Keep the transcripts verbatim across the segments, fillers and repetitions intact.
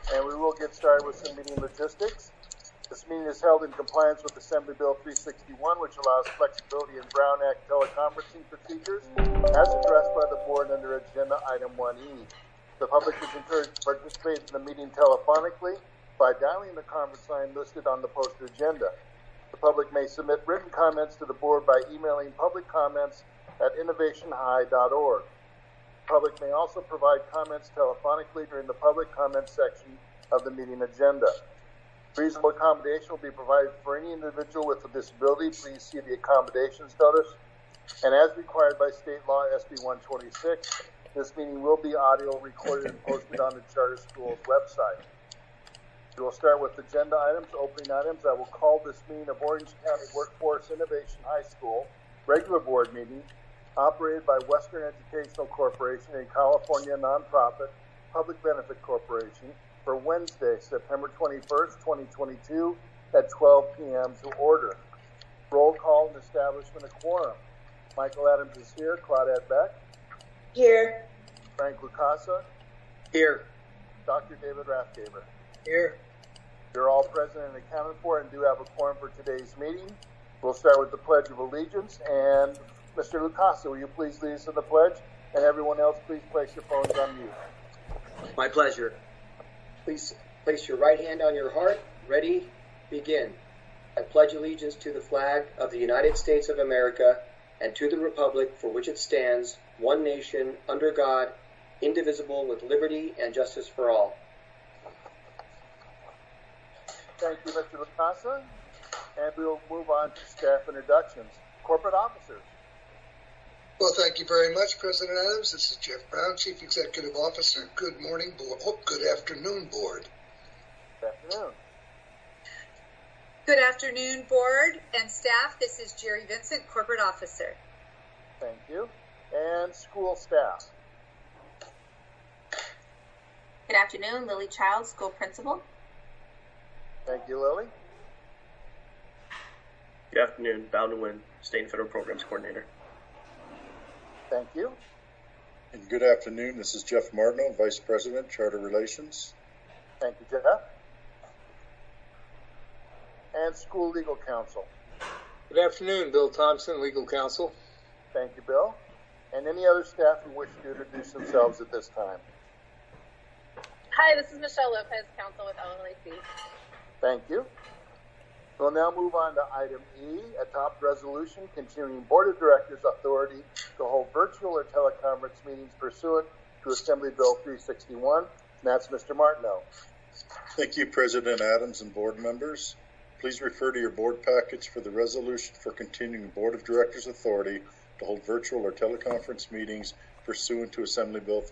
and we will get started with some meeting logistics. This meeting is held in compliance with Assembly Bill three sixty-one, which allows flexibility in Brown Act teleconferencing procedures as addressed by the board under Agenda Item one E. The public is encouraged to participate in the meeting telephonically by dialing the conference line listed on the posted agenda. The public may submit written comments to the board by emailing public comments at innovation high dot org. The public may also provide comments telephonically during the public comment section of the meeting agenda. Reasonable accommodation will be provided for any individual with a disability. Please see the accommodations notice. And as required by state law S B one twenty-six, this meeting will be audio recorded and posted on the Charter School's website. We will start with agenda items, opening items. I will call this meeting of Orange County Workforce Innovation High School regular board meeting operated by Western Educational Corporation, a California nonprofit public benefit corporation, for Wednesday, September twenty-first, twenty twenty-two at twelve p.m. to order. Roll call and establishment of quorum. Michael Adams is here. Claudette Beck. Here. Frank Lucasa. Here. Doctor David Rathgaber. Here. You're all present and accounted for and do have a quorum for today's meeting. We'll start with the Pledge of Allegiance. And Mister Lucasa, will you please lead us in the pledge? And everyone else, please place your phones on mute. My pleasure. Please place your right hand on your heart. Ready? Begin. I pledge allegiance to the flag of the United States of America and to the republic for which it stands, one nation, under God, indivisible, with liberty and justice for all. Thank you, Mister Lucasa. And we'll move on to staff introductions. Corporate officers. Well, thank you very much, President Adams. This is Jeff Brown, Chief Executive Officer. Good morning, board. Oh, good afternoon, board. Good afternoon. Good afternoon, board and staff. This is Jerry Vincent, Corporate Officer. Thank you. And school staff. Good afternoon, Lily Child, School Principal. Thank you, Lily. Good afternoon, Bound to Win, State and Federal Programs Coordinator. Thank you. And good afternoon, this is Jeff Martineau, Vice President, Charter Relations. Thank you, Jeff. And School Legal Counsel. Good afternoon, Bill Thompson, Legal Counsel. Thank you, Bill. And any other staff who wish to introduce themselves at this time. Hi, this is Michelle Lopez, Counsel with L L A C. Thank you. We'll now move on to item E, adopt resolution continuing Board of Directors authority to hold virtual or teleconference meetings pursuant to Assembly Bill three sixty-one. And that's Mister Martineau. Thank you, President Adams and board members. Please refer to your board packets for the resolution for continuing Board of Directors authority to hold virtual or teleconference meetings pursuant to Assembly Bill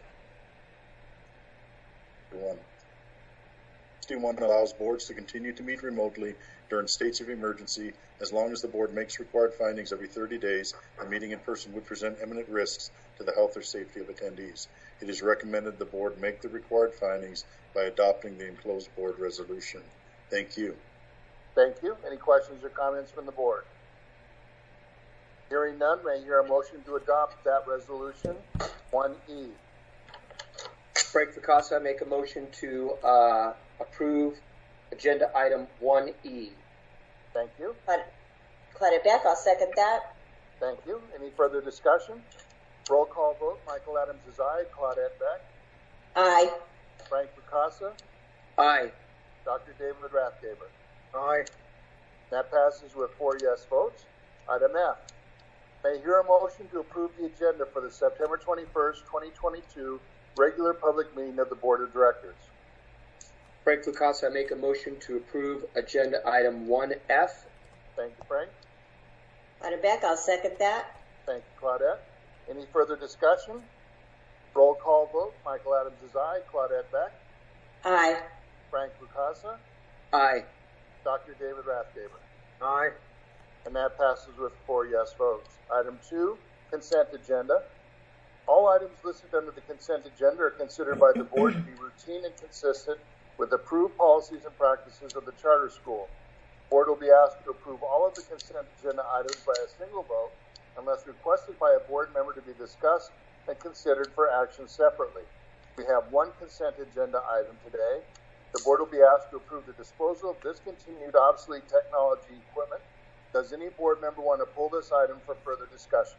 one. sixty-one allows boards to continue to meet remotely during states of emergency as long as the board makes required findings every thirty days and meeting in person would present imminent risks to the health or safety of attendees. It is recommended the board make the required findings by adopting the enclosed board resolution. Thank you. Thank you. Any questions or comments from the board? Hearing none, may I hear a motion to adopt that resolution, one E. Frank Lucasa, make a motion to uh, approve agenda item one E. Thank you. Claudette Beck, I'll second that. Thank you. Any further discussion? Roll call vote. Michael Adams is aye. Claudette Beck. Aye. Frank Lucasa. Aye. Doctor David Rathgaber. Aye. That passes with four yes votes. Item F. May I hear a motion to approve the agenda for the September twenty-first, twenty twenty-two regular public meeting of the Board of Directors. Frank Lucasa, I make a motion to approve agenda item one F. Thank you, Frank. Claudette Beck, I'll second that. Thank you, Claudette. Any further discussion? Roll call vote. Michael Adams is aye. Claudette Beck. Aye. Frank Lucasa. Aye. Doctor David Rathgaber. Aye. And that passes with four yes votes. Item two, consent agenda. All items listed under the consent agenda are considered by the board to be routine and consistent with approved policies and practices of the charter school. The board will be asked to approve all of the consent agenda items by a single vote unless requested by a board member to be discussed and considered for action separately. We have one consent agenda item today. The The board will be asked to approve the disposal of discontinued obsolete technology equipment. Does any board member want to pull this item for further discussion?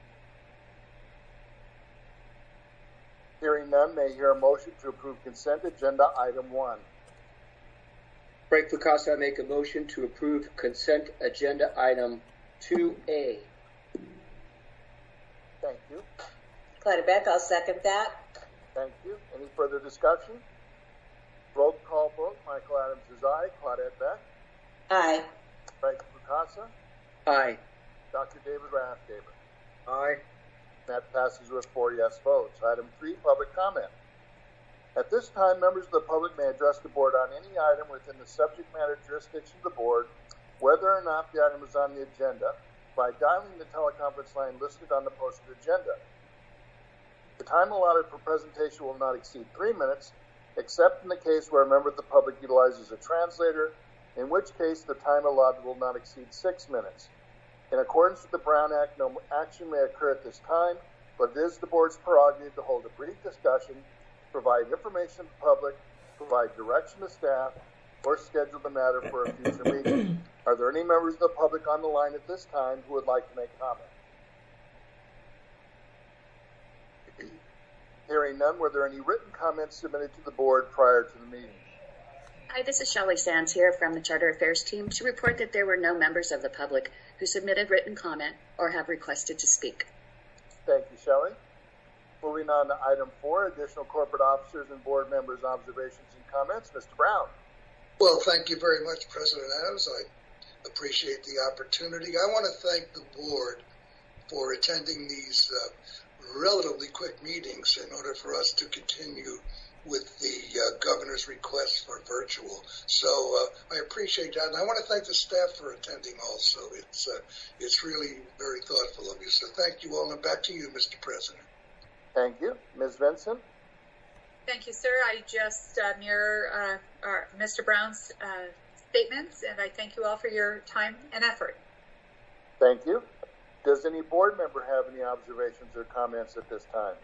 Hearing none, may I hear a motion to approve consent agenda item one. Frank Lucasa, I make a motion to approve consent agenda item two A. Thank you. Claudia Beck, I'll second that. Thank you. Any further discussion? Roll call vote. Michael Adams is aye. Claudette Beck. Aye. Frank Lucasa. Aye. Doctor David Rathgaber. Aye. That passes with four yes votes. Item three, public comment. At this time, members of the public may address the board on any item within the subject matter jurisdiction of the board, whether or not the item is on the agenda, by dialing the teleconference line listed on the posted agenda. The time allotted for presentation will not exceed three minutes, except in the case where a member of the public utilizes a translator, in which case the time allotted will not exceed six minutes. In accordance with the Brown Act, no action may occur at this time, but it is the board's prerogative to hold a brief discussion, provide information to the public, provide direction to staff, or schedule the matter for a future meeting. Are there any members of the public on the line at this time who would like to make comment? Hearing none, were there any written comments submitted to the board prior to the meeting? Hi, this is Shelley Sands here from the Charter Affairs team to report that there were no members of the public who submitted written comment or have requested to speak. Thank you, Shelley. Moving on to item four, additional corporate officers and board members' observations and comments. Mister Brown. Well, thank you very much, President Adams. I appreciate the opportunity. I want to thank the board for attending these uh, relatively quick meetings in order for us to continue with the uh, governor's request for virtual. So uh, I appreciate that. And I want to thank the staff for attending also. It's, uh, it's really very thoughtful of you. So thank you all. And back to you, Mister President. Thank you. Miz Vincent? Thank you, sir. I just uh, mirror uh, our, Mister Brown's uh, statements, and I thank you all for your time and effort. Thank you. Does any board member have any observations or comments at this time?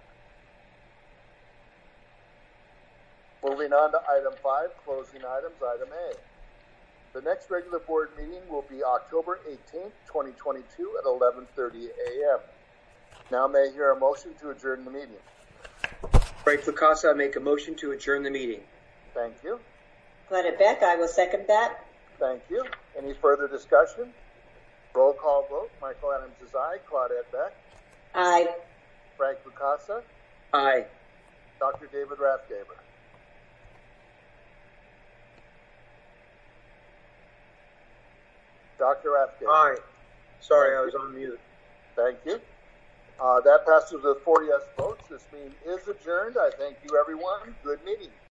Moving on to item five, closing items, item A. The next regular board meeting will be October eighteenth, twenty twenty-two at eleven thirty a m Now may I hear a motion to adjourn the meeting? Frank Lucasa, I make a motion to adjourn the meeting. Thank you. Claudia Beck, I will second that. Thank you. Any further discussion? Roll call vote. Michael Adams is aye. Claudette Beck. Aye. Frank Lucasa. Aye. Doctor David Rathgaber. Doctor Rathgaber. Aye. Sorry, I was on mute. Thank you. Uh, that passes with four yes votes. This meeting is adjourned. I thank you, everyone. Good meeting.